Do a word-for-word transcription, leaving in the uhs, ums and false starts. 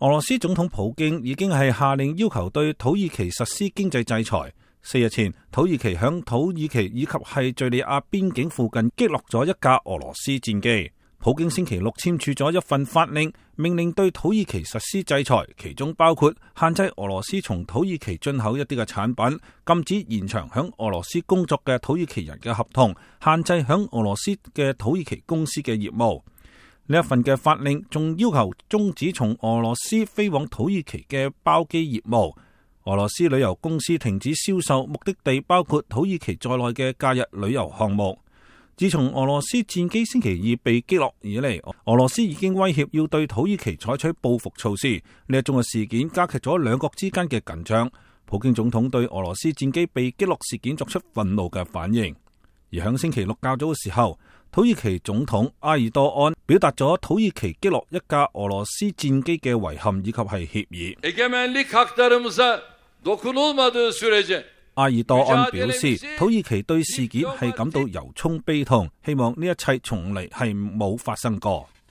俄羅斯總統普京已經係下令要求對土耳其實施經濟制裁。四日前，土耳其響土耳其以及係敘利亞邊境附近擊落咗一架俄羅斯戰機。普京星期六簽署咗一份法令，命令對土耳其實施制裁，其中包括限制俄羅斯從土耳其進口一啲嘅產品，禁止延長響俄羅斯工作嘅土耳其人嘅合同，限制響俄羅斯嘅土耳其公司嘅業務。呢一份嘅法令仲要求終止從俄羅斯飛往土耳其嘅包機業務。俄羅斯旅遊公司停止銷售目的地包括土耳其在內嘅假日旅遊項目。自從俄羅斯戰機星期二被擊落以嚟，俄羅斯已經威脅要對土耳其採取報復措施。呢一種嘅事件加劇咗兩國之間嘅緊張。普京總統對俄羅斯戰機被擊落事件作出憤怒嘅反應。而響星期六較早嘅時候，土耳其總統埃爾多安表達咗土耳其擊落一架俄羅斯戰機嘅遺憾以及係歉意。埃爾多安表示，土耳其對事件係感到由衷悲痛，希望呢一切從嚟係冇發生過。